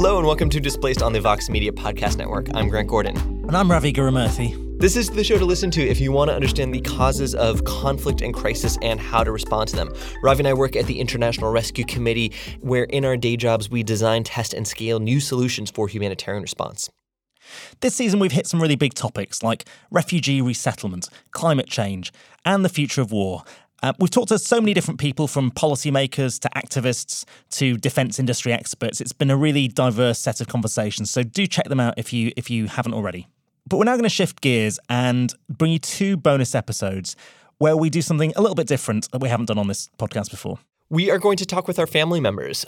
Hello and welcome to Displaced on the Vox Media Podcast Network. I'm Grant Gordon. And I'm Ravi Gurumurthy. This is the show to listen to if you want to understand the causes of conflict and crisis and how to respond to them. Ravi and I work at the International Rescue Committee, where in our day jobs we design, test, and scale new solutions for humanitarian response. This season we've hit some really big topics like refugee resettlement, climate change, and the future of war. We've talked to so many different people, from policymakers to activists to defence industry experts. It's been a really diverse set of conversations, so do check them out if you haven't already. But we're now going to shift gears and bring you two bonus episodes where we do something a little bit different that we haven't done on this podcast before. We are going to talk with our family members.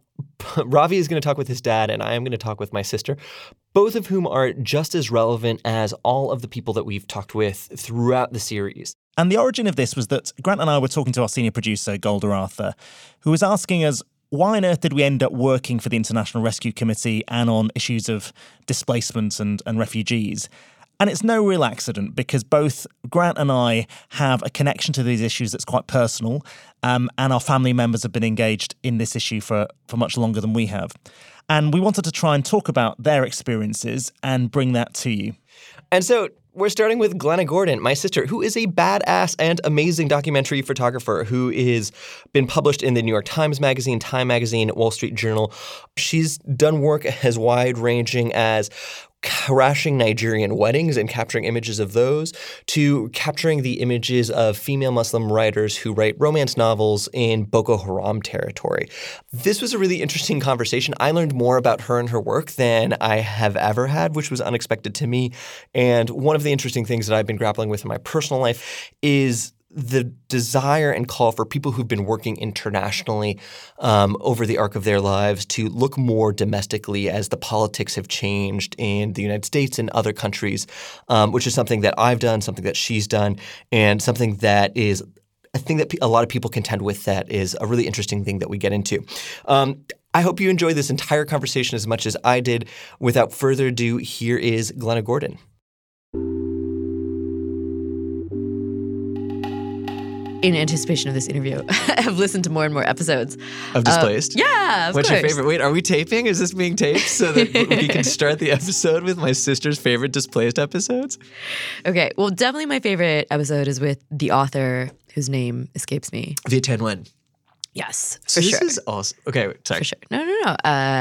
Ravi is going to talk with his dad, and I am going to talk with my sister, both of whom are just as relevant as all of the people that we've talked with throughout the series. And the origin of this was that Grant and I were talking to our senior producer, Golda Arthur, who was asking us, why on earth did we end up working for the International Rescue Committee and on issues of displacement and refugees? And it's no real accident, because both Grant and I have a connection to these issues that's quite personal, and our family members have been engaged in this issue for much longer than we have. And we wanted to try and talk about their experiences and bring that to you. And so we're starting with Glenna Gordon, my sister, who is a badass and amazing documentary photographer who is been published in the New York Times Magazine, Time Magazine, Wall Street Journal. She's done work as wide-ranging as crashing Nigerian weddings and capturing images of those, to capturing the images of female Muslim writers who write romance novels in Boko Haram territory. This was a really interesting conversation. I learned more about her and her work than I have ever had, which was unexpected to me. And one of the interesting things that I've been grappling with in my personal life is the desire and call for people who've been working internationally over the arc of their lives to look more domestically as the politics have changed in the United States and other countries, which is something that I've done, something that she's done, and something that is I think that a lot of people contend with that is a really interesting thing that we get into. I hope you enjoy this entire conversation as much as I did. Without further ado, here is Glenna Gordon. In anticipation of this interview, I have listened to more and more episodes. Of Displaced? Yeah, of What's course. your favorite? Wait, are we taping? Is this being taped so that we can start the episode with my sister's favorite Displaced episodes? Okay, well, definitely my favorite episode is with the author whose name escapes me. Viet Thanh Nguyen. Yes, So for sure. this is awesome. Okay, sorry. For sure. No.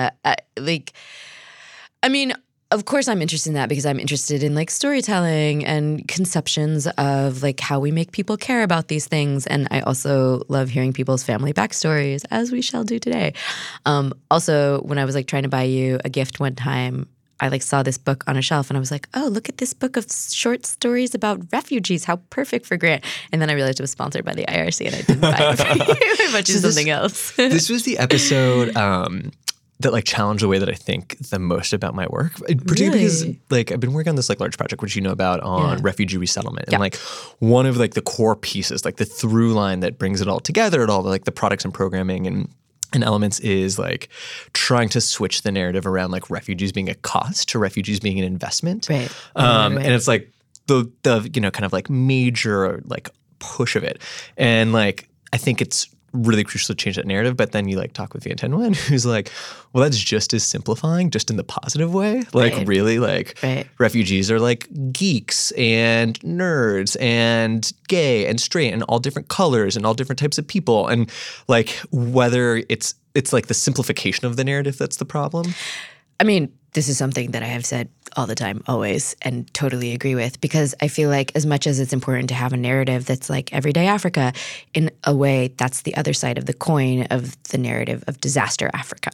Of course I'm interested in that because I'm interested in storytelling and conceptions of how we make people care about these things. And I also love hearing people's family backstories, as we shall do today. Also, when I was trying to buy you a gift one time, I saw this book on a shelf and I was like, oh, look at this book of short stories about refugees. How perfect for Grant. And then I realized it was sponsored by the IRC and I didn't buy it for you. I bought you something else. This was the episode that challenged the way that I think the most about my work, particularly because I've been working on this large project, which you know about, on refugee resettlement, and one of the core pieces, the through line that brings it all together, all the products and programming and elements is trying to switch the narrative around refugees being a cost to refugees being an investment, right? And it's the major push of it, and I think it's really crucial to change that narrative. But then you talk with Viet Thanh Nguyen, who's well, that's just as simplifying, just in the positive way. Really, refugees are geeks and nerds and gay and straight and all different colors and all different types of people. And whether it's the simplification of the narrative that's the problem. I mean, this is something that I have said all the time, always, and totally agree with, because I feel as much as it's important to have a narrative that's everyday Africa, in a way, that's the other side of the coin of the narrative of disaster Africa.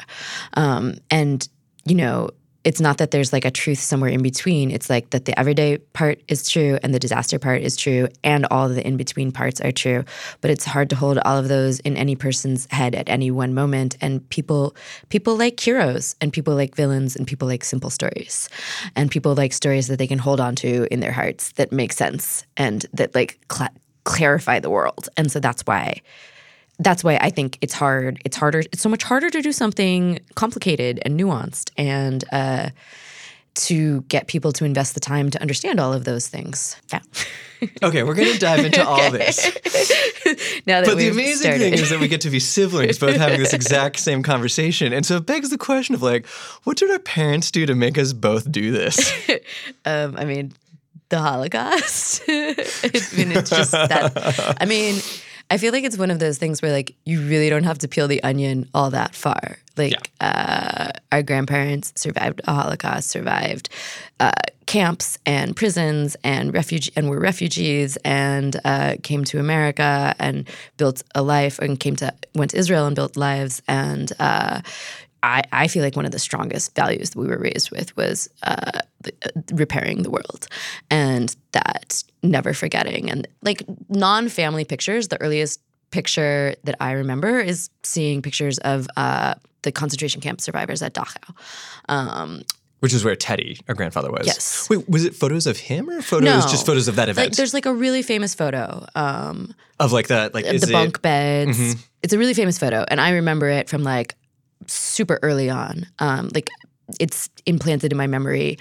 It's not that there's a truth somewhere in between. It's that the everyday part is true and the disaster part is true and all of the in-between parts are true. But it's hard to hold all of those in any person's head at any one moment. And people like heroes, and people like villains, and people like simple stories. And people like stories that they can hold on to in their hearts that make sense and that clarify the world. And so that's why I think it's hard. It's so much harder to do something complicated and nuanced and to get people to invest the time to understand all of those things. Yeah. Okay, we're going to dive into all this. Now that But the we've amazing started. thing is that we get to be siblings, both having this exact same conversation. And so it begs the question of like, what did our parents do to make us both do this? I mean, the Holocaust. It's just that. I mean, I feel like it's one of those things where like you really don't have to peel the onion all that far. Like our grandparents survived a Holocaust, survived camps and prisons, and were refugees, and came to America and built a life, and went to Israel and built lives. And I feel like one of the strongest values that we were raised with was repairing the world, and that never forgetting. And like non-family pictures, the earliest picture that I remember is seeing pictures of the concentration camp survivors at Dachau. Which is where Teddy, our grandfather, was. Yes. Wait, was it photos of him or just photos of that event? Like, there's like a really famous photo of like the bunk beds. Mm-hmm. It's a really famous photo, and I remember it from like super early on. Like it's implanted in my memory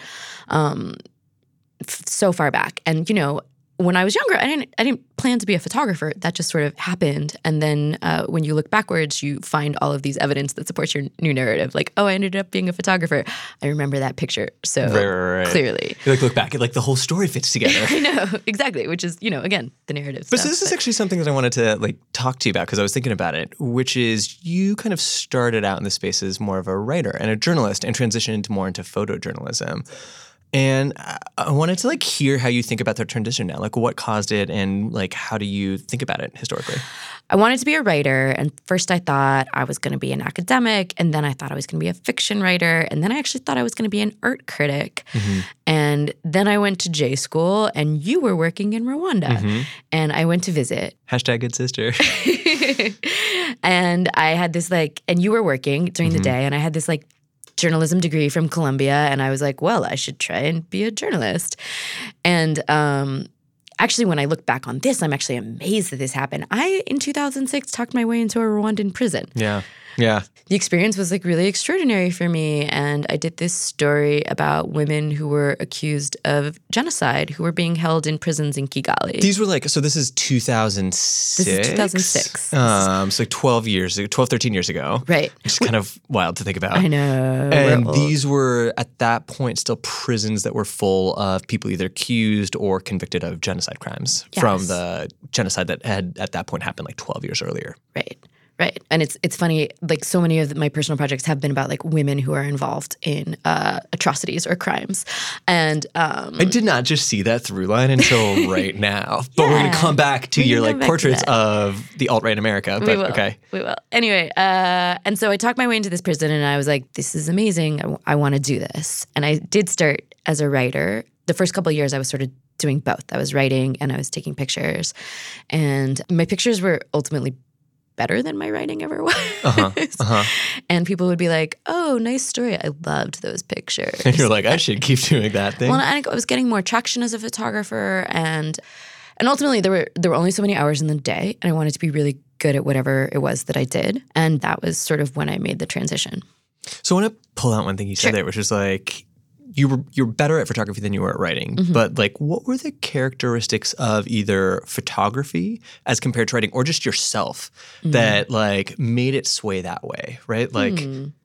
so far back. And you know, when I was younger, I didn't plan to be a photographer. That just sort of happened. And then when you look backwards, you find all of these evidence that supports your new narrative. Like, oh, I ended up being a photographer. I remember that picture so clearly. You like look back, like the whole story fits together. I know, exactly. Which is, you know, again, the narrative. But so this is actually something that I wanted to like talk to you about because I was thinking about it, which is you kind of started out in the space as more of a writer and a journalist and transitioned more into photojournalism. And I wanted to like hear how you think about that transition now, like what caused it and like how do you think about it historically? I wanted to be a writer, and first I thought I was going to be an academic, and then I thought I was going to be a fiction writer, and then I actually thought I was going to be an art critic. Mm-hmm. And then I went to J school, and you were working in Rwanda, and I went to visit. Hashtag good sister. And I had this like, and you were working during the day, and I had this like journalism degree from Columbia, and I was like, well, I should try and be a journalist. And actually, when I look back on this, I'm actually amazed that this happened. I, in 2006, talked my way into a Rwandan prison. Yeah. Yeah. The experience was like really extraordinary for me. And I did this story about women who were accused of genocide, who were being held in prisons in Kigali. These were like, so this is 2006? This is 2006. So like 13 years ago. Right. It's kind of wild to think about. I know. And these were, at that point, still prisons that were full of people either accused or convicted of genocide crimes from the genocide that had, at that point, happened like 12 years earlier. Right. Right. And it's funny, like so many of my personal projects have been about like women who are involved in atrocities or crimes. And I did not just see that through line until right now. But we're going to come back to your like portraits of the alt-right America. But okay. We will. Anyway, and so I talked my way into this prison and I was like, this is amazing. I want to do this. And I did start as a writer. The first couple of years I was sort of doing both. I was writing and I was taking pictures. And my pictures were ultimately better than my writing ever was. And people would be like, oh, nice story. I loved those pictures. And you're like, I should keep doing that thing. Well, I was getting more traction as a photographer. And ultimately, there were only so many hours in the day. And I wanted to be really good at whatever it was that I did. And that was sort of when I made the transition. So I want to pull out one thing you said there, which is like, you're better at photography than you were at writing, but like what were the characteristics of either photography as compared to writing or just yourself that like made it sway that way, right? Like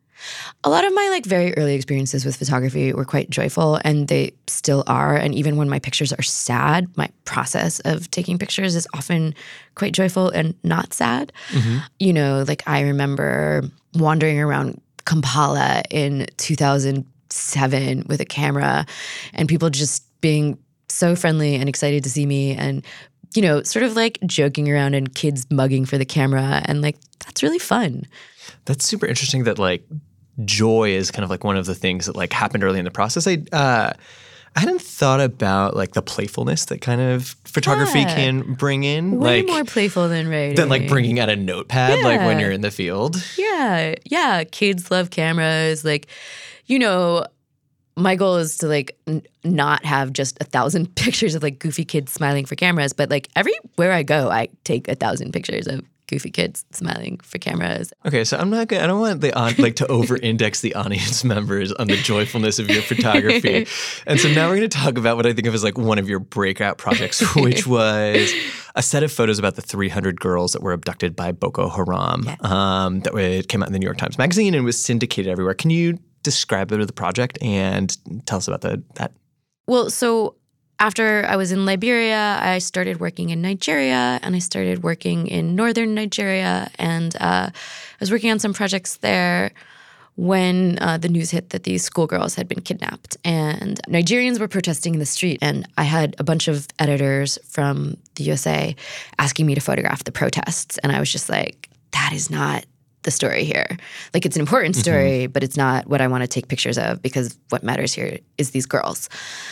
a lot of my like very early experiences with photography were quite joyful and they still are. And even when my pictures are sad, my process of taking pictures is often quite joyful and not sad. You know, like I remember wandering around Kampala in 2007 with a camera and people just being so friendly and excited to see me and, you know, sort of like joking around and kids mugging for the camera. And like, that's really fun. That's super interesting that like joy is kind of like one of the things that like happened early in the process. I hadn't thought about like the playfulness that kind of photography can bring in. Way like, more playful than writing. Than like bringing out a notepad like when you're in the field. Yeah. Yeah. Kids love cameras. Like, you know, my goal is to like not have just 1,000 pictures of like goofy kids smiling for cameras, but like everywhere I go, I take 1,000 pictures of goofy kids smiling for cameras. Okay, so I don't want to over-index the audience members on the joyfulness of your photography. And so now we're going to talk about what I think of as like one of your breakout projects, which was a set of photos about the 300 girls that were abducted by Boko Haram. That came out in the New York Times Magazine and was syndicated everywhere. Can you describe a bit of the project and tell us about that? Well, so after I was in Liberia, I started working in Nigeria, and I started working in northern Nigeria, and I was working on some projects there when the news hit that these schoolgirls had been kidnapped. And Nigerians were protesting in the street, and I had a bunch of editors from the USA asking me to photograph the protests, and I was just like, that is not the story here. Like, it's an important story, but it's not what I want to take pictures of, because what matters here is these girls.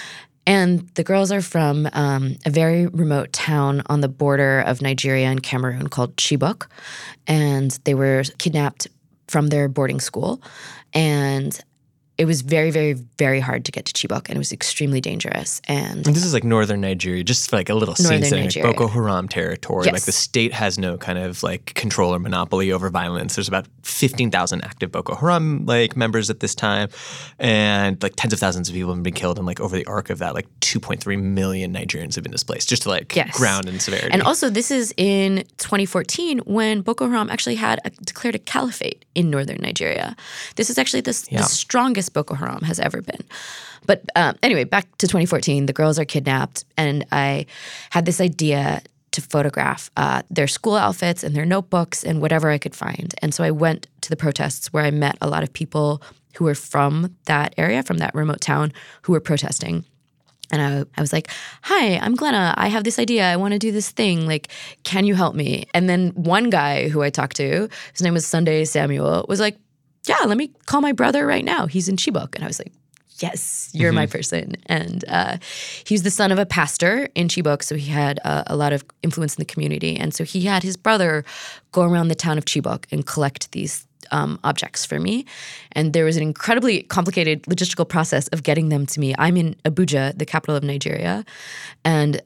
And the girls are from a very remote town on the border of Nigeria and Cameroon called Chibok. And they were kidnapped from their boarding school. And it was very, very, very hard to get to Chibok, and it was extremely dangerous. And this is like northern Nigeria, just for like a little scene setting, like Boko Haram territory. Yes. Like the state has no kind of like control or monopoly over violence. There's about 15,000 active Boko Haram like members at this time, and like tens of thousands of people have been killed. And like over the arc of that, like 2.3 million Nigerians have been displaced. Just to like ground in severity. And also, this is in 2014 when Boko Haram actually had declared a caliphate in northern Nigeria. This is actually the strongest Boko Haram has ever been. But anyway, back to 2014, the girls are kidnapped, and I had this idea to photograph their school outfits and their notebooks and whatever I could find. And so I went to the protests where I met a lot of people who were from that area, from that remote town, who were protesting. And I was like, hi, I'm Glenna. I have this idea. I want to do this thing. Like, can you help me? And then one guy who I talked to, his name was Sunday Samuel, was like, yeah, let me call my brother right now. He's in Chibok. And I was like, yes, you're my person. And he's the son of a pastor in Chibok, so he had a lot of influence in the community. And so he had his brother go around the town of Chibok and collect these objects for me. And there was an incredibly complicated logistical process of getting them to me. I'm in Abuja, the capital of Nigeria. And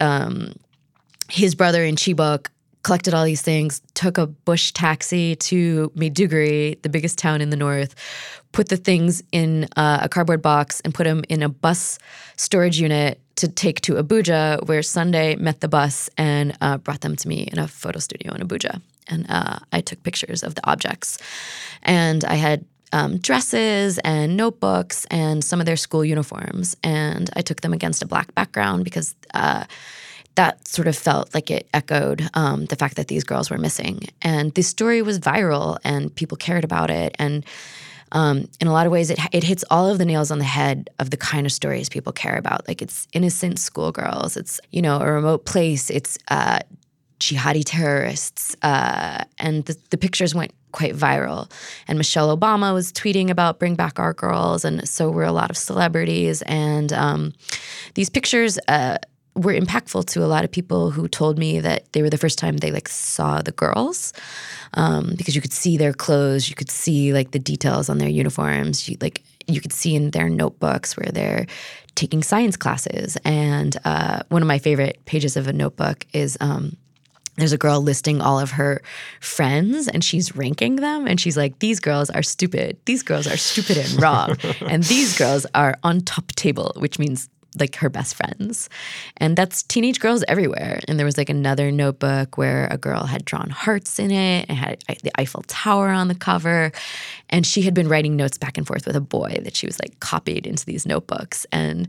his brother in Chibok collected all these things, took a bush taxi to Maiduguri, the biggest town in the north, put the things in a cardboard box and put them in a bus storage unit to take to Abuja, where Sunday met the bus and brought them to me in a photo studio in Abuja. And I took pictures of the objects. And I had dresses and notebooks and some of their school uniforms. And I took them against a black background because that sort of felt like it echoed the fact that these girls were missing. And this story was viral, and people cared about it. And in a lot of ways, it hits all of the nails on the head of the kind of stories people care about. Like, it's innocent schoolgirls. It's, a remote place. It's jihadi terrorists. And the pictures went quite viral. And Michelle Obama was tweeting about Bring Back Our Girls, and so were a lot of celebrities. And these pictures were impactful to a lot of people who told me that they were the first time they saw the girls, because you could see their clothes, you could see the details on their uniforms, you could see in their notebooks where they're taking science classes. And one of my favorite pages of a notebook is there's a girl listing all of her friends, and she's ranking them, and she's like, these girls are stupid, these girls are stupid and wrong, and these girls are on top table, which means her best friends. And that's teenage girls everywhere. And there was another notebook where a girl had drawn hearts in it and had the Eiffel Tower on the cover. And she had been writing notes back and forth with a boy that she was copied into these notebooks. And,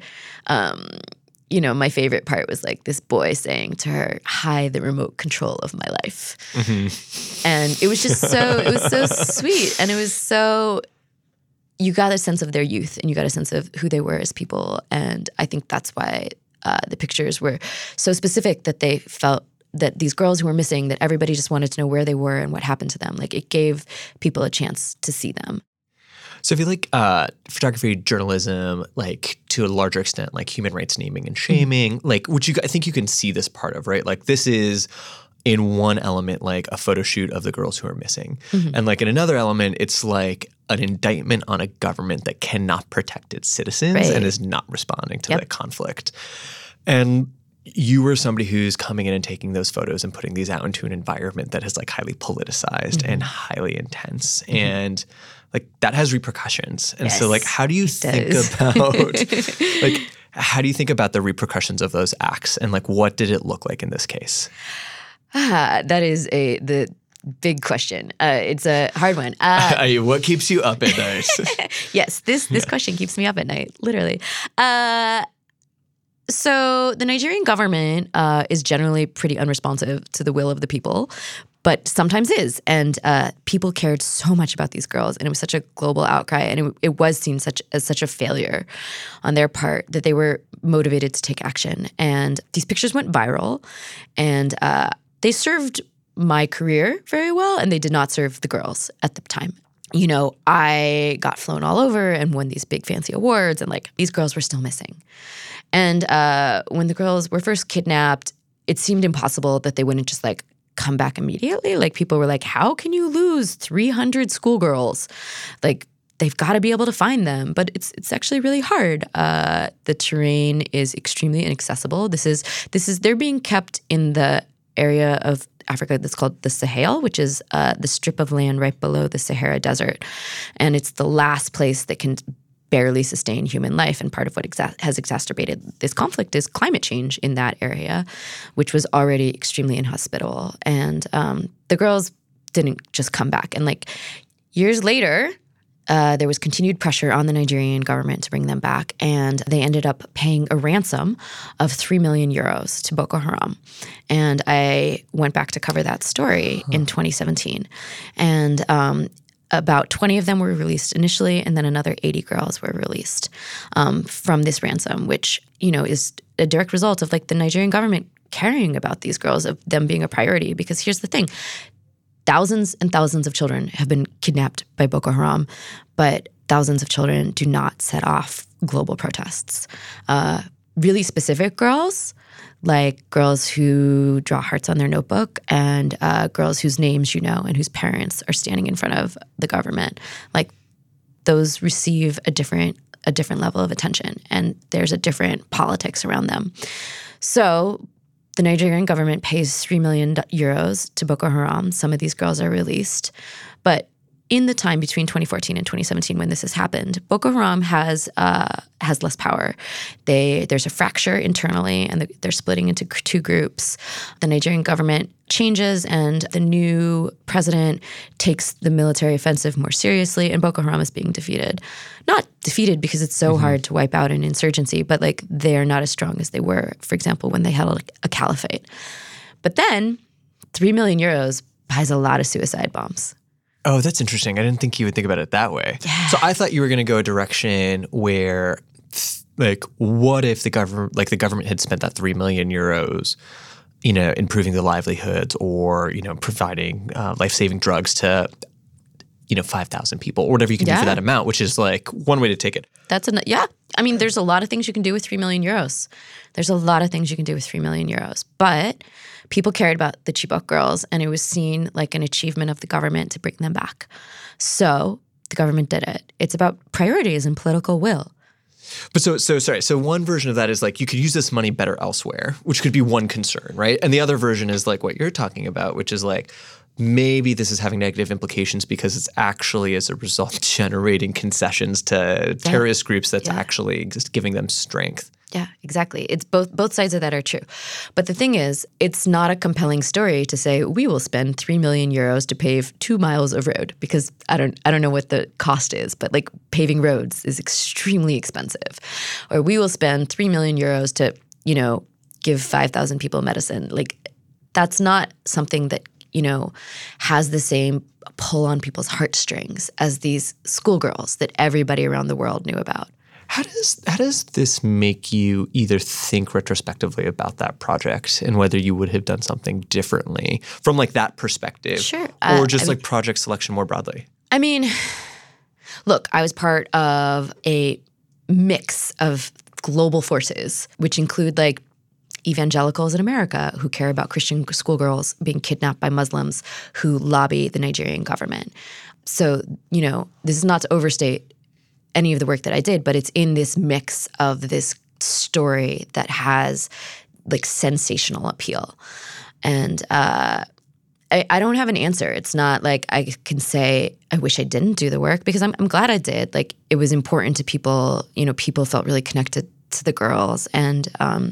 my favorite part was this boy saying to her, hi, the remote control of my life. Mm-hmm. And it was just it was so sweet. And it was so, you got a sense of their youth, and you got a sense of who they were as people. And I think that's why the pictures were so specific, that they felt that these girls who were missing, that everybody just wanted to know where they were and what happened to them. It gave people a chance to see them. So if you like photography, journalism, to a larger extent, human rights naming and shaming, mm-hmm. I think you can see this part of, right? This is in one element, a photo shoot of the girls who are missing. Mm-hmm. And in another element, it's an indictment on a government that cannot protect its citizens, right, and is not responding to that conflict. And you were somebody who's coming in and taking those photos and putting these out into an environment that is like highly politicized and highly intense. And like that has repercussions. And so like how do you think about like how do you think about the repercussions of those acts and like what did it look like in this case? That is the big question. It's a hard one. What keeps you up at night? Yes, this question keeps me up at night, literally. So the Nigerian government is generally pretty unresponsive to the will of the people, but sometimes is. And people cared so much about these girls, and it was such a global outcry, and it was seen as such a failure on their part that they were motivated to take action. And these pictures went viral, and they served my career very well, and they did not serve the girls at the time. You know, I got flown all over and won these big fancy awards, and like these girls were still missing. And when the girls were first kidnapped, it seemed impossible that they wouldn't just like come back immediately. Like people were like, how can you lose 300 schoolgirls? Like they've got to be able to find them. But it's actually really hard. The terrain is extremely inaccessible. They're being kept in the area of Africa that's called the Sahel, which is the strip of land right below the Sahara Desert. And it's the last place that can barely sustain human life. And part of what has exacerbated this conflict is climate change in that area, which was already extremely inhospitable. And the girls didn't just come back. And like years later, there was continued pressure on the Nigerian government to bring them back, and they ended up paying a ransom of 3 million euros to Boko Haram. And I went back to cover that story in 2017. And about 20 of them were released initially, and then another 80 girls were released from this ransom, which, you know, is a direct result of like the Nigerian government caring about these girls, of them being a priority. Because here's the thing. Thousands and thousands of children have been kidnapped by Boko Haram, but thousands of children do not set off global protests. Really specific girls, like girls who draw hearts on their notebook, and girls whose names you know and whose parents are standing in front of the government, like those receive a different level of attention, and there's a different politics around them. So the Nigerian government pays 3 million euros to Boko Haram. Some of these girls are released. But in the time between 2014 and 2017 when this has happened, Boko Haram has less power. There's a fracture internally, and they're splitting into two groups. The Nigerian government changes, and the new president takes the military offensive more seriously, and Boko Haram is being defeated. Not defeated because it's so hard to wipe out an insurgency, but like they're not as strong as they were, for example, when they held a caliphate. But then 3 million euros buys a lot of suicide bombs. Oh, that's interesting. I didn't think you would think about it that way. Yeah. So I thought you were going to go a direction where, like, what if the government had spent that 3 million euros, you know, improving the livelihoods or, you know, providing life-saving drugs to, you know, 5,000 people or whatever you can do for that amount, which is like one way to take it. Yeah. I mean, there's a lot of things you can do with 3 million euros. There's a lot of things you can do with 3 million euros. But people cared about the Chibok girls, and it was seen like an achievement of the government to bring them back. So the government did it. It's about priorities and political will. But so one version of that is like you could use this money better elsewhere, which could be one concern, right? And the other version is like what you're talking about, which is like maybe this is having negative implications because it's actually as a result generating concessions to terrorist groups that's actually just giving them strength. Yeah, exactly. It's both sides of that are true. But the thing is, it's not a compelling story to say we will spend 3 million euros to pave 2 miles of road, because I don't know what the cost is, but like paving roads is extremely expensive. Or we will spend 3 million euros to, you know, give 5,000 people medicine. Like that's not something that, you know, has the same pull on people's heartstrings as these schoolgirls that everybody around the world knew about. How does this make you either think retrospectively about that project and whether you would have done something differently from like that perspective? Sure. Or just like project selection more broadly? I mean, look, I was part of a mix of global forces, which include like evangelicals in America who care about Christian schoolgirls being kidnapped by Muslims who lobby the Nigerian government. So, you know, this is not to overstate any of the work that I did, but it's in this mix of this story that has like sensational appeal. And I don't have an answer. It's not like I can say I wish I didn't do the work, because I'm glad I did. Like, it was important to people. You know, people felt really connected to the girls, and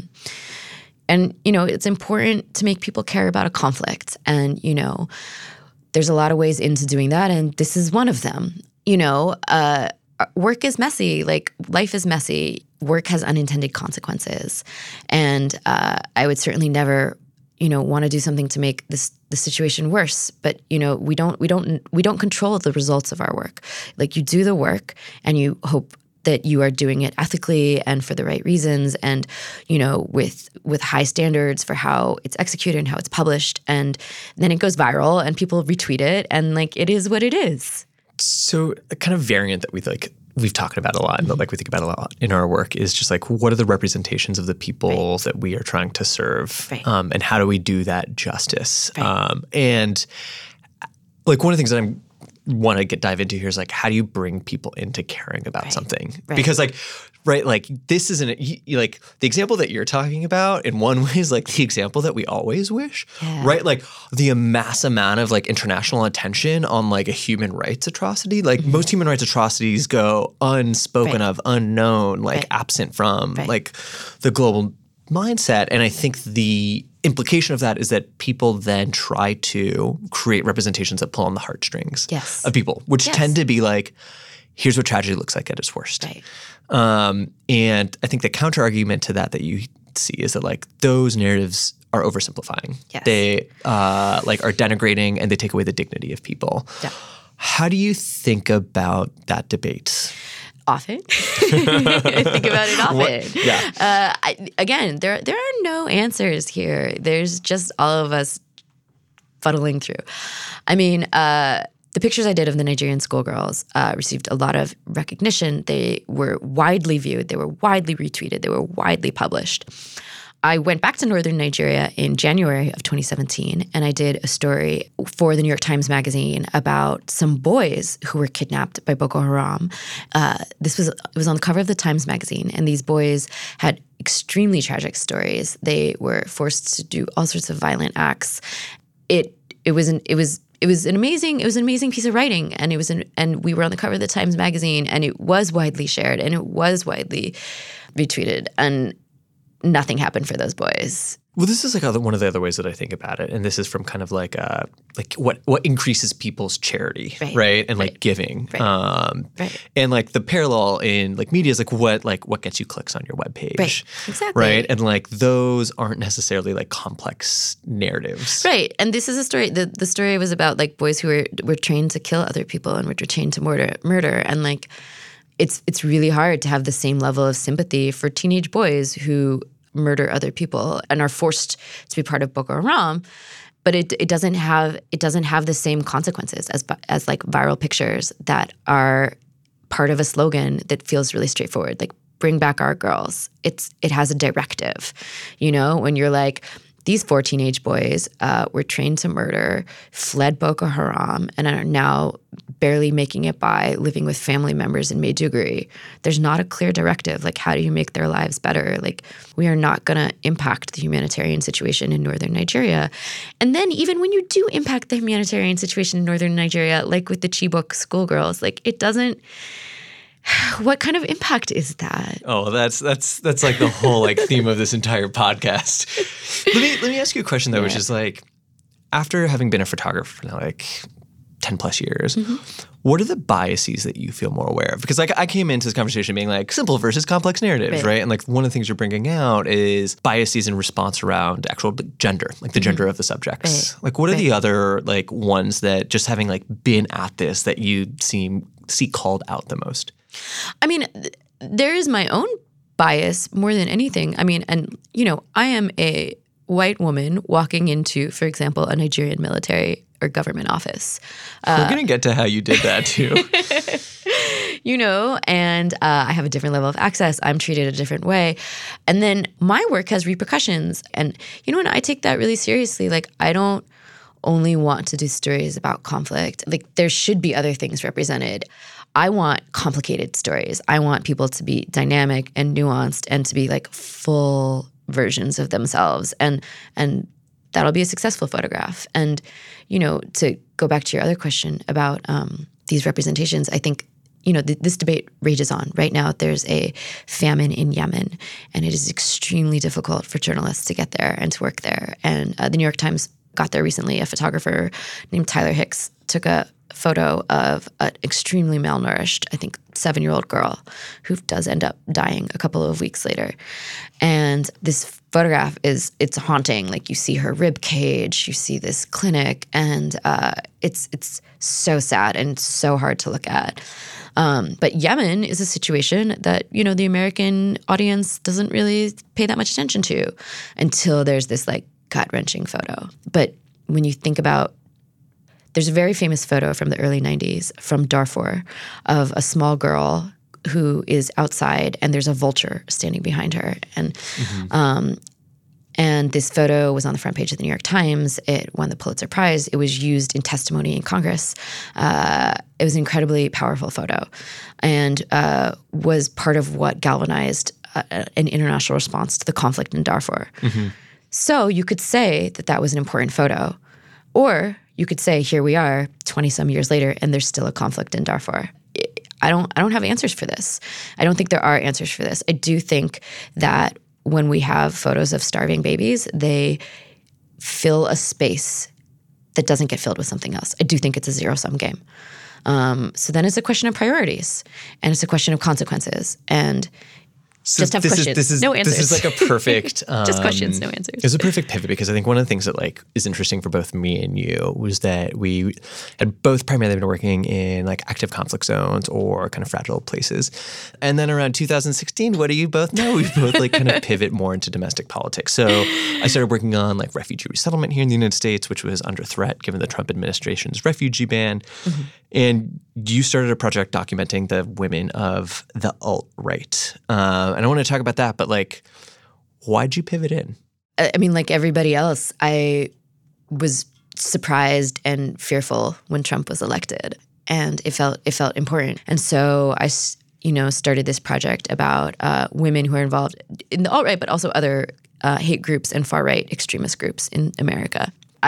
you know, it's important to make people care about a conflict. And you know, there's a lot of ways into doing that, and this is one of them. You know, work is messy. Like, life is messy. Work has unintended consequences, and I would certainly never, you know, want to do something to make the situation worse. But you know, we don't control the results of our work. Like, you do the work, and you hope that you are doing it ethically and for the right reasons, and you know, with high standards for how it's executed and how it's published, and then it goes viral and people retweet it, and like, it is what it is. So a kind of variant that we've talked about a lot, and like we think about a lot in our work, is just like, what are the representations of the people that we are trying to serve, and how do we do that justice? And like, one of the things that I want to dive into here is like, how do you bring people into caring about something? Because like, like, this isn't like the example that you're talking about in one way is like the example that we always wish, right? Like, the mass amount of like international attention on like a human rights atrocity, like most human rights atrocities go unspoken of, unknown, like absent from like the global mindset. And I think the implication of that is that people then try to create representations that pull on the heartstrings of people, which tend to be like, here's what tragedy looks like at its worst. And I think the counter argument to that you see is that like, those narratives are oversimplifying. They like are denigrating, and they take away the dignity of people. How do you think about that debate? Often. I think about it often. Again, there are no answers here. There's just all of us fuddling through. I mean, the pictures I did of the Nigerian schoolgirls received a lot of recognition. They were widely viewed. They were widely retweeted. They were widely published. I went back to northern Nigeria in January of 2017, and I did a story for the New York Times Magazine about some boys who were kidnapped by Boko Haram. It was on the cover of the Times Magazine, and these boys had extremely tragic stories. They were forced to do all sorts of violent acts. It was an amazing piece of writing, and we were on the cover of the Times Magazine, and it was widely shared, and it was widely retweeted, and nothing happened for those boys. Well, this is like one of the other ways that I think about it, and this is from kind of like what increases people's charity, right? And like giving, and like the parallel in like media is like what gets you clicks on your webpage, right? And like, those aren't necessarily like complex narratives, right? And this is a story. The story was about like boys who were trained to kill other people and were trained to murder, and like, it's really hard to have the same level of sympathy for teenage boys who murder other people and are forced to be part of Boko Haram, but it doesn't have the same consequences as like viral pictures that are part of a slogan that feels really straightforward, like bring back our girls. It has a directive, you know, when you're like, these 4 teenage boys were trained to murder, fled Boko Haram, and are now barely making it by living with family members in Maiduguri. There's not a clear directive. Like, how do you make their lives better? Like, we are not going to impact the humanitarian situation in northern Nigeria. And then even when you do impact the humanitarian situation in northern Nigeria, like with the Chibok schoolgirls, like, it doesn't – what kind of impact is that? Oh, that's like the whole like theme of this entire podcast. Let me ask you a question though, which is like, after having been a photographer for now like 10 plus years, what are the biases that you feel more aware of? Because like, I came into this conversation being like simple versus complex narratives, right? And like, one of the things you're bringing out is biases in response around actual gender, like the gender of the subjects. Like, what are the other like ones that, just having like been at this, that you see called out the most? I mean, there is my own bias more than anything. I mean, and, you know, I am a white woman walking into, for example, a Nigerian military or government office. We're going to get to how you did that too. You know, and I have a different level of access. I'm treated a different way. And then my work has repercussions. And, you know, and I take that really seriously. Like, I don't only want to do stories about conflict. Like, there should be other things represented. I want complicated stories. I want people to be dynamic and nuanced and to be like full versions of themselves, and that'll be a successful photograph. And, to go back to your other question about these representations, I think, this debate rages on. Right now, there's a famine in Yemen, and it is extremely difficult for journalists to get there and to work there. And the New York Times got there recently. A photographer named Tyler Hicks took a photo of an extremely malnourished, I think, 7-year-old girl who does end up dying a couple of weeks later. And this photograph it's haunting. Like, you see her rib cage, you see this clinic, and it's so sad and so hard to look at. But Yemen is a situation that, the American audience doesn't really pay that much attention to until there's this like gut-wrenching photo. But when you think about, there's a very famous photo from the early 90s from Darfur of a small girl who is outside and there's a vulture standing behind her. And and this photo was on the front page of the New York Times. It won the Pulitzer Prize. It was used in testimony in Congress. It was an incredibly powerful photo and was part of what galvanized an international response to the conflict in Darfur. So you could say that was an important photo. Or you could say, here we are 20-some years later, and there's still a conflict in Darfur. I don't have answers for this. I don't think there are answers for this. I do think that when we have photos of starving babies, they fill a space that doesn't get filled with something else. I do think it's a zero-sum game. So then it's a question of priorities, and it's a question of consequences. And So just have questions, no answers. This is like a perfect just questions, no answers. It's a perfect pivot, because I think one of the things that like is interesting for both me and you was that we had both primarily been working in like active conflict zones or kind of fragile places. And then around 2016, what do you both know? We both like kind of pivot more into domestic politics. So I started working on like refugee resettlement here in the United States, which was under threat given the Trump administration's refugee ban. And you started a project documenting the women of the alt-right. And I want to talk about that, but like, why'd you pivot in? I mean, like everybody else, I was surprised and fearful when Trump was elected, and it felt important. And so I, started this project about women who are involved in the alt-right, but also other hate groups and far-right extremist groups in America.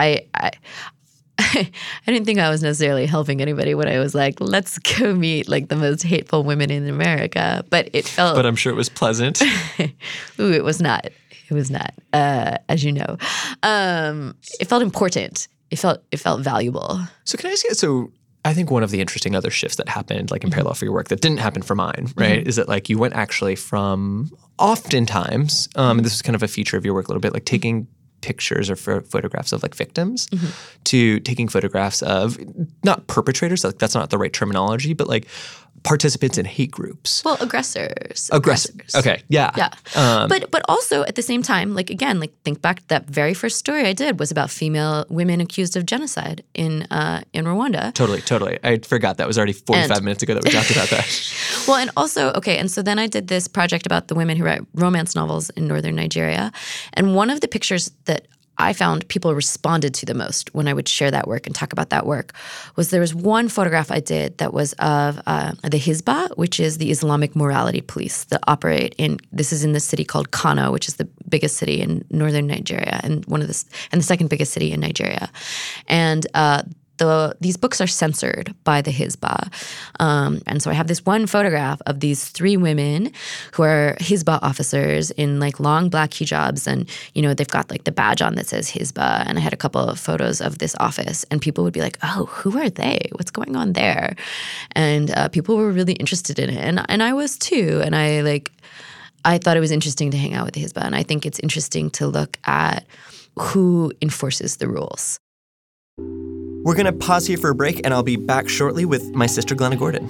I didn't think I was necessarily helping anybody when I was like, let's go meet like the most hateful women in America. But it felt... But I'm sure it was pleasant. Ooh, it was not. It was not, as you know. It felt important. It felt valuable. So can I ask you, so I think one of the interesting other shifts that happened like in parallel for your work that didn't happen for mine, right, is that like you went actually from oftentimes, and this was kind of a feature of your work a little bit, like taking pictures or photographs of like victims to taking photographs of not perpetrators, like that's not the right terminology, but like participants in hate groups. Well, aggressors. Okay. Yeah. Yeah. But also at the same time, like again, like think back to that very first story I did was about female women accused of genocide in Rwanda. Totally. I forgot that was already 45 minutes ago that we talked about that. Well, and also, okay, and so then I did this project about the women who write romance novels in northern Nigeria. And one of the pictures that I found people responded to the most when I would share that work and talk about that work was there was one photograph I did that was of the Hizbah, which is the Islamic morality police that operate this is in the city called Kano, which is the biggest city in northern Nigeria and the second biggest city in Nigeria. And these books are censored by the Hizbah. And so I have this one photograph of these 3 women who are Hizbah officers in like long black hijabs. And, they've got like the badge on that says Hizbah. And I had a couple of photos of this office. And people would be like, oh, who are they? What's going on there? And people were really interested in it. And I was too. And I thought it was interesting to hang out with the Hizbah. And I think it's interesting to look at who enforces the rules. We're going to pause here for a break, and I'll be back shortly with my sister, Glenna Gordon.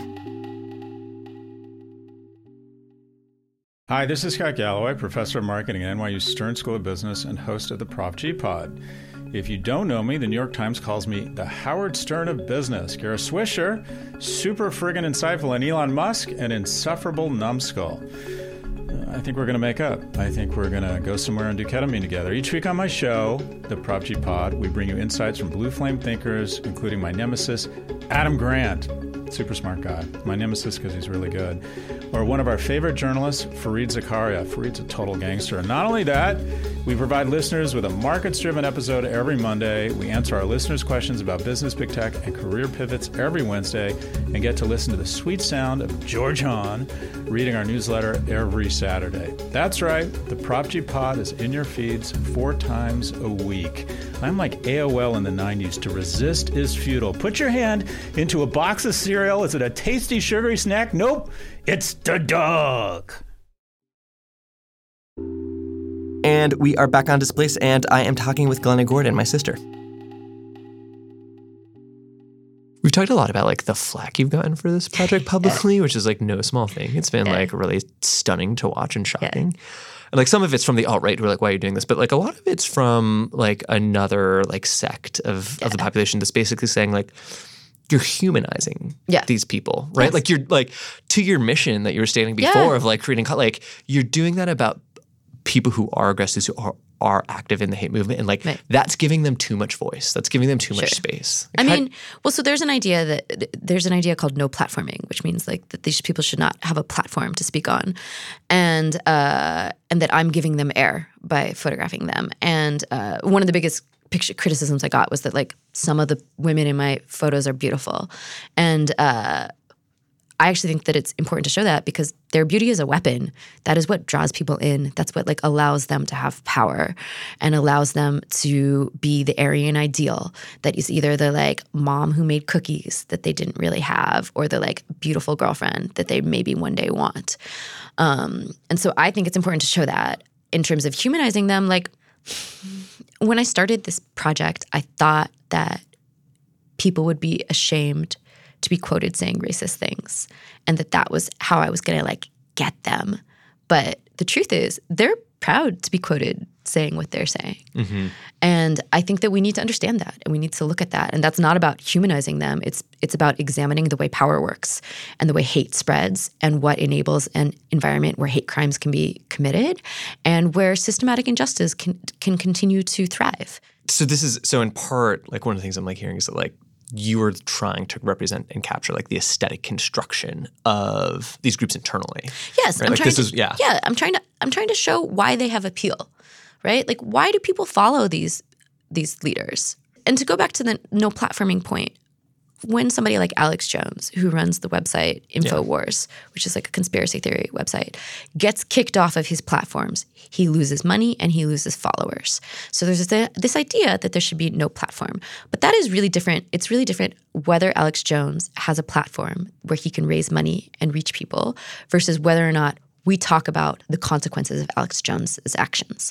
Hi, this is Scott Galloway, professor of marketing at NYU Stern School of Business and host of the Prof G Pod. If you don't know me, the New York Times calls me the Howard Stern of business. Kara Swisher, super friggin' insightful, and Elon Musk, an insufferable numbskull. I think we're going to make up. I think we're going to go somewhere and do ketamine together. Each week on my show, the Prop G Pod, we bring you insights from blue flame thinkers, including my nemesis, Adam Grant. super smart guy. My nemesis because he's really good. Or one of our favorite journalists, Fareed Zakaria. Fareed's a total gangster. And not only that, we provide listeners with a markets-driven episode every Monday. We answer our listeners' questions about business, big tech, and career pivots every Wednesday, and get to listen to the sweet sound of George Hahn reading our newsletter every Saturday. That's right, the Prop G Pod is in your feeds 4 times a week. I'm like AOL in the 90s. To resist is futile. Put your hand into a box of cereal. Is it a tasty, sugary snack? Nope, it's the dog. And we are back on Displaced, and I am talking with Glenna Gordon, my sister. We've talked a lot about like the flack you've gotten for this project publicly, which is like no small thing. It's been like really stunning to watch and shocking. And like some of it's from the alt-right who are like, why are you doing this? But like a lot of it's from like another like sect of the population that's basically saying like, you're humanizing these people, right? Like you're like to your mission that you were stating before of like creating, like you're doing that about people who are aggressive, who are active in the hate movement, and like that's giving them too much voice. That's giving them too much space. Like, so there's an idea called no platforming, which means like that these people should not have a platform to speak on, and that I'm giving them air by photographing them. And one of the biggest criticisms I got was that like some of the women in my photos are beautiful, and I actually think that it's important to show that because their beauty is a weapon. That is what draws people in. That's what like allows them to have power and allows them to be the Aryan ideal that is either the like mom who made cookies that they didn't really have or the like beautiful girlfriend that they maybe one day want. And so I think it's important to show that in terms of humanizing them. Like when I started this project, I thought that people would be ashamed to be quoted saying racist things and that was how I was going to like get them. But the truth is they're proud to be quoted saying what they're saying. Mm-hmm. And I think that we need to understand that and we need to look at that. And that's not about humanizing them. It's about examining the way power works and the way hate spreads and what enables an environment where hate crimes can be committed and where systematic injustice can continue to thrive. So in part, like one of the things I'm like hearing is that like you were trying to represent and capture like the aesthetic construction of these groups internally. Yes, right? I'm trying to show why they have appeal, right? Like why do people follow these leaders? And to go back to the no platforming point, when somebody like Alex Jones, who runs the website InfoWars, which is like a conspiracy theory website, gets kicked off of his platforms, he loses money and he loses followers. So there's this idea that there should be no platform. But that is really different. It's really different whether Alex Jones has a platform where he can raise money and reach people versus whether or not we talk about the consequences of Alex Jones's actions.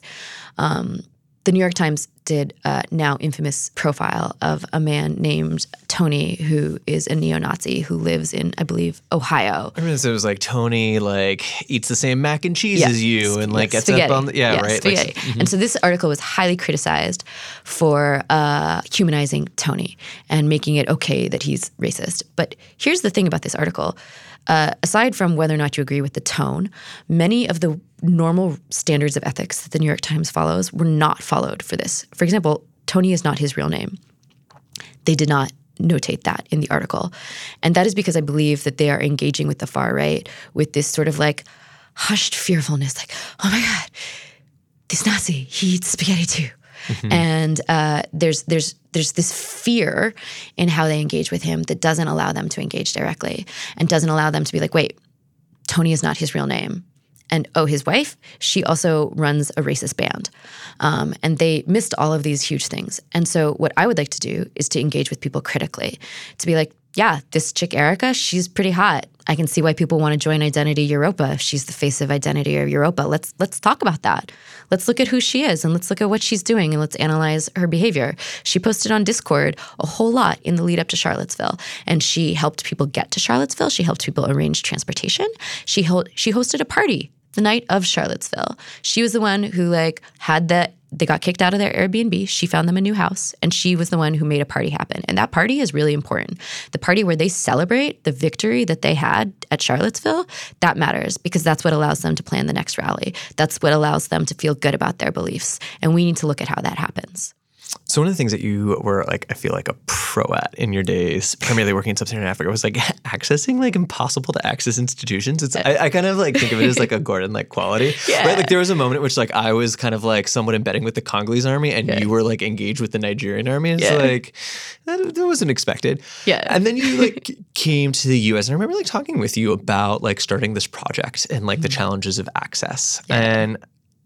The New York Times did a now infamous profile of a man named Tony who is a neo-Nazi who lives in, I believe, Ohio. I remember it was like Tony like eats the same mac and cheese as you and like gets spaghetti. up on the right. Spaghetti. Like, And so this article was highly criticized for humanizing Tony and making it okay that he's racist. But here's the thing about this article. Aside from whether or not you agree with the tone, many of the normal standards of ethics that the New York Times follows were not followed for this. For example, Tony is not his real name. They did not notate that in the article. And that is because I believe that they are engaging with the far right with this sort of like hushed fearfulness, like, oh my God, this Nazi, he eats spaghetti too. Mm-hmm. And there's this fear in how they engage with him that doesn't allow them to engage directly and doesn't allow them to be like, wait, Tony is not his real name. And his wife, she also runs a racist band. And they missed all of these huge things. And so what I would like to do is to engage with people critically, to be like, yeah, this chick Erica, she's pretty hot. I can see why people want to join Identity Europa. She's the face of Identity Europa. Let's talk about that. Let's look at who she is and let's look at what she's doing and let's analyze her behavior. She posted on Discord a whole lot in the lead up to Charlottesville, and she helped people get to Charlottesville. She helped people arrange transportation. She hosted a party the night of Charlottesville. She was the one who they got kicked out of their Airbnb. She found them a new house, and she was the one who made a party happen. And that party is really important. The party where they celebrate the victory that they had at Charlottesville, that matters because that's what allows them to plan the next rally. That's what allows them to feel good about their beliefs. And we need to look at how that happens. So one of the things that you were like, I feel like a pro at in your days, primarily working in Sub-Saharan Africa, was like accessing like impossible to access institutions. It's I kind of like think of it as like a Gordon like quality, right? Like there was a moment in which like I was kind of like somewhat embedding with the Congolese army, and you were like engaged with the Nigerian army. And it's like that wasn't expected. Yeah. And then you like came to the U.S. and I remember like talking with you about like starting this project and like the challenges of access and.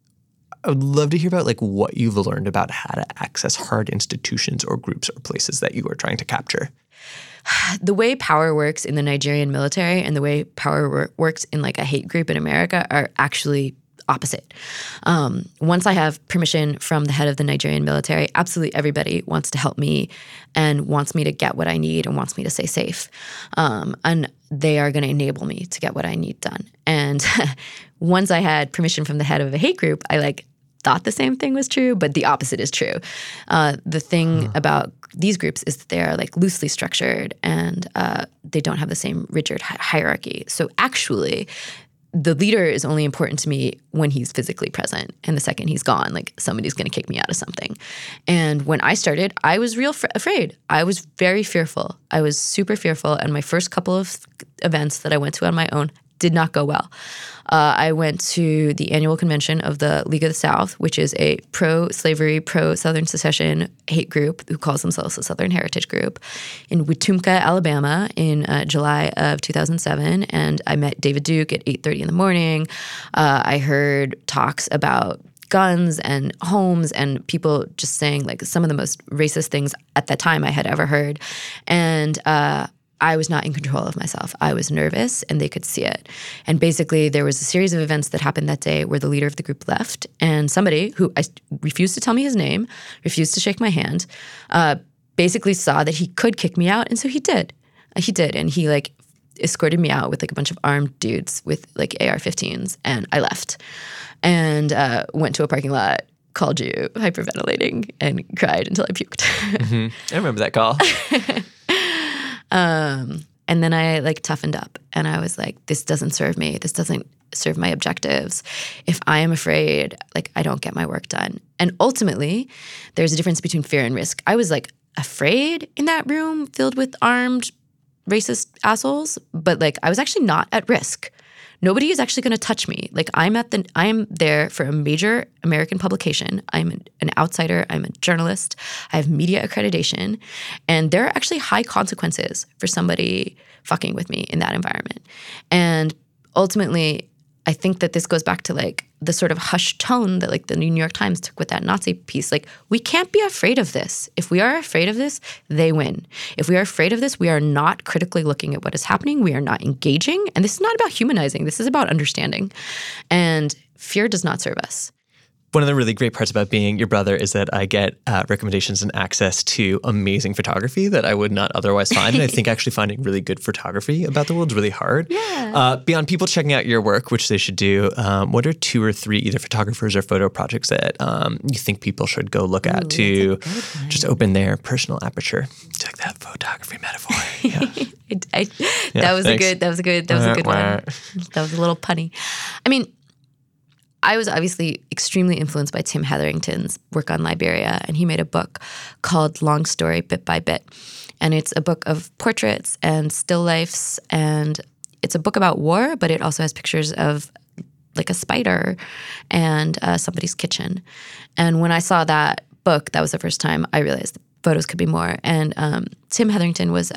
I would love to hear about like what you've learned about how to access hard institutions or groups or places that you are trying to capture. The way power works in the Nigerian military and the way power works in like a hate group in America are actually opposite. Once I have permission from the head of the Nigerian military, absolutely everybody wants to help me and wants me to get what I need and wants me to stay safe. And they are going to enable me to get what I need done. And once I had permission from the head of a hate group, I like thought the same thing was true, but the opposite is true. The thing about these groups is that they are like loosely structured and they don't have the same rigid hierarchy. So actually, the leader is only important to me when he's physically present. And the second he's gone, like somebody's going to kick me out of something. And when I started, I was real afraid. I was very fearful. I was super fearful. And my first couple of events that I went to on my own did not go well. I went to the annual convention of the League of the South, which is a pro-slavery, pro-Southern secession hate group who calls themselves the Southern Heritage Group in Wetumpka, Alabama in July of 2007. And I met David Duke at 8:30 in the morning. I heard talks about guns and homes and people just saying like some of the most racist things at that time I had ever heard. And I was not in control of myself. I was nervous and they could see it. And basically there was a series of events that happened that day where the leader of the group left and somebody who refused to tell me his name, refused to shake my hand, basically saw that he could kick me out. And so he did. He did. And he like escorted me out with like a bunch of armed dudes with like AR-15s and I left and went to a parking lot, called you hyperventilating and cried until I puked. I remember that call. And then I like toughened up and I was like, this doesn't serve me. This doesn't serve my objectives. If I am afraid, like I don't get my work done. And ultimately, there's a difference between fear and risk. I was like afraid in that room filled with armed racist assholes, but like I was actually not at risk. Nobody is actually going to touch me. Like I am there for a major American publication. I'm an outsider. I'm a journalist. I have media accreditation. And there are actually high consequences for somebody fucking with me in that environment. And ultimately, I think that this goes back to like the sort of hushed tone that like the New York Times took with that Nazi piece. Like we can't be afraid of this. If we are afraid of this, they win. If we are afraid of this, we are not critically looking at what is happening. We are not engaging. And this is not about humanizing. This is about understanding. And fear does not serve us. One of the really great parts about being your brother is that I get recommendations and access to amazing photography that I would not otherwise find. And I think actually finding really good photography about the world is really hard. Yeah. Beyond people checking out your work, which they should do, what are 2 or 3 either photographers or photo projects that you think people should go look at to just open their personal aperture? It's like that photography metaphor. Yeah. That was a good one. That was a little punny. I mean, I was obviously extremely influenced by Tim Hetherington's work on Liberia, and he made a book called Long Story, Bit by Bit. And it's a book of portraits and still lifes, and it's a book about war, but it also has pictures of like a spider and somebody's kitchen. And when I saw that book, that was the first time I realized photos could be more. And Tim Hetherington was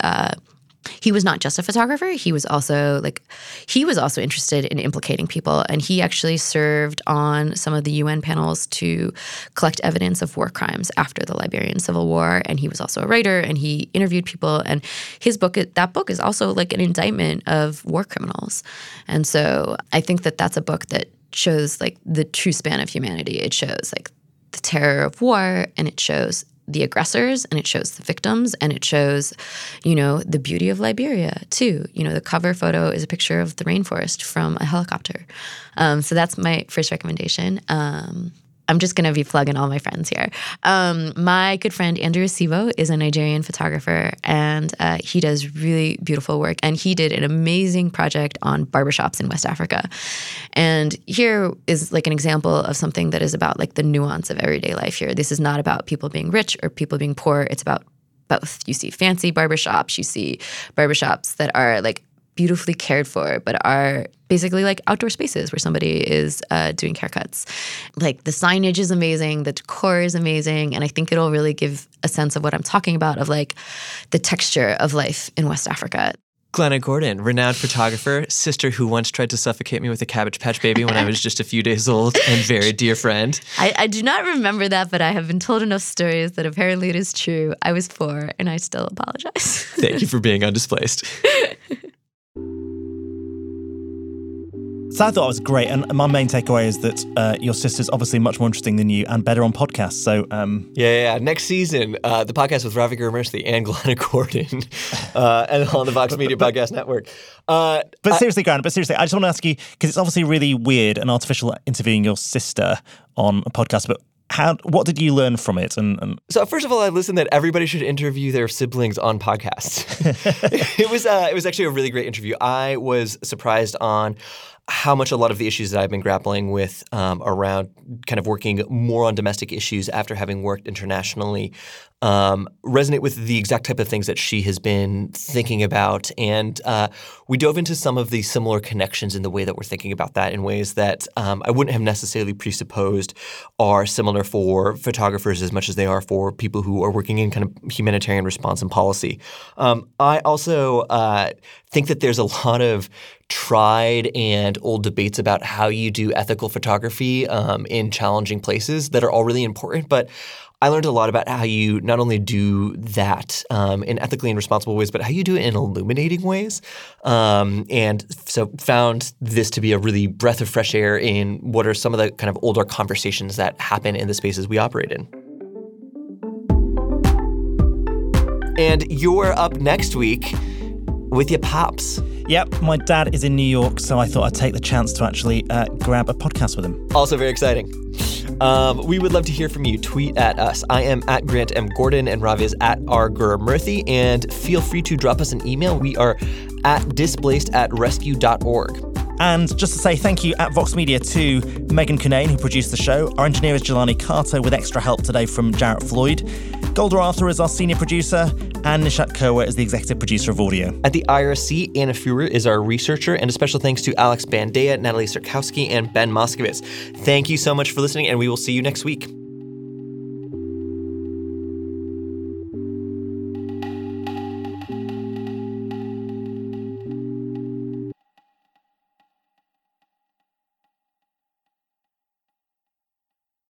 he was not just a photographer. He was also interested in implicating people. And he actually served on some of the UN panels to collect evidence of war crimes after the Liberian Civil War. And he was also a writer and he interviewed people. And that book is also like an indictment of war criminals. And so I think that that's a book that shows like the true span of humanity. It shows like the terror of war and it shows the aggressors and it shows the victims and it shows, the beauty of Liberia too. The cover photo is a picture of the rainforest from a helicopter. So that's my first recommendation. I'm just going to be plugging all my friends here. My good friend Andrew Sivo is a Nigerian photographer, and he does really beautiful work. And he did an amazing project on barbershops in West Africa. And here is like an example of something that is about like the nuance of everyday life here. This is not about people being rich or people being poor. It's about both. You see fancy barbershops. You see barbershops that are like beautifully cared for, but are basically like outdoor spaces where somebody is doing haircuts. Like the signage is amazing, the decor is amazing, and I think it'll really give a sense of what I'm talking about, of like the texture of life in West Africa. Glenna Gordon, renowned photographer, sister who once tried to suffocate me with a Cabbage Patch Baby when I was just a few days old, and very dear friend. I do not remember that, but I have been told enough stories that apparently it is true. I was 4, and I still apologize. Thank you for being undisplaced. So I thought it was great, and my main takeaway is that your sister's obviously much more interesting than you and better on podcasts. So Yeah. Next season, the podcast with Ravi Gurumurthy and Glenna Gordon, and on the Vox Media Podcast Network. But seriously, Grant, I just want to ask you, because it's obviously really weird and artificial interviewing your sister on a podcast, but what did you learn from it? So first of all, I listened that everybody should interview their siblings on podcasts. It was actually a really great interview. I was surprised on how much a lot of the issues that I've been grappling with around kind of working more on domestic issues after having worked internationally resonate with the exact type of things that she has been thinking about. And we dove into some of the similar connections in the way that we're thinking about that in ways that I wouldn't have necessarily presupposed are similar for photographers as much as they are for people who are working in kind of humanitarian response and policy. I also think that there's a lot of tried and old debates about how you do ethical photography in challenging places that are all really important. But I learned a lot about how you not only do that in ethically and responsible ways, but how you do it in illuminating ways. And so found this to be a really breath of fresh air in what are some of the kind of older conversations that happen in the spaces we operate in. And you're up next week with your pops. Yep, my dad is in New York, so I thought I'd take the chance to actually grab a podcast with him. Also very exciting. We would love to hear from you. Tweet at us. I am at Grant M. Gordon, and Ravi is at R. Gurumurthy. And feel free to drop us an email. We are at displaced@rescue.org. And just to say thank you at Vox Media to Megan Cunane, who produced the show. Our engineer is Jelani Carter, with extra help today from Jarrett Floyd. Golda Arthur is our senior producer, and Nishat Kowa is the executive producer of audio. At the IRC, Anna Fuhrer is our researcher, and a special thanks to Alex Bandea, Natalie Sirkowski, and Ben Moskowitz. Thank you so much for listening, and we will see you next week.